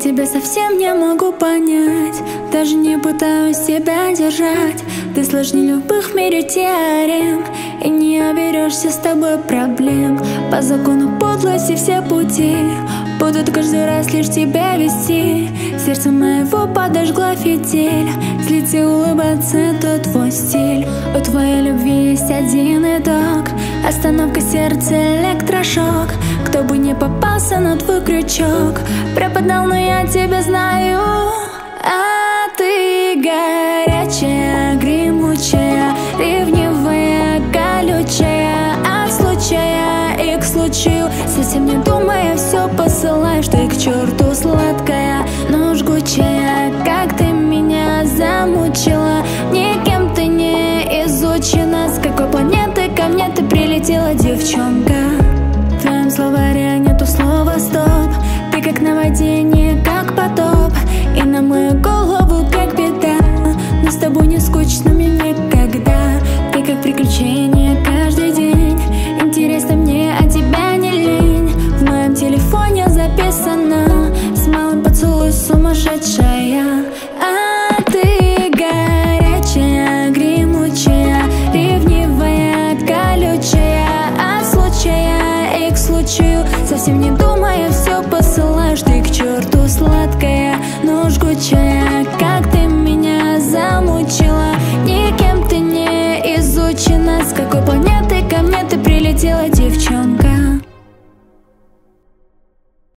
тебя совсем не могу понять, даже не пытаюсь тебя держать. Ты сложнее любых в мире теорем, и не оберешься с тобой проблем. По закону подлости все пути будут каждый раз лишь тебя вести. Сердце моего подожгла фитиль, злиться и улыбаться — это твой стиль. У твоей любви есть один итог: остановка сердца, электрошок. Кто бы не попался на твой крючок, пропадал, но я тебя знаю. А ты горячая, гремучая, ревнивая, колючая, от случая и к случаю. Совсем не думая, все посылаешь ты к черту. Сладкая, но жгучая, как ты меня замучила. Никем ты не изучена. С какой планеты ко мне ты прилетела, девчонка? В твоем словаре нету слова стоп. Ты как наводнение, как потоп, и на мою голову как беда. Но с тобой не скучно мне никогда. Ты как приключение каждый день. Интересно мне, а тебя не лень. В моем телефоне записано: с малым поцелуй сумасшедшая.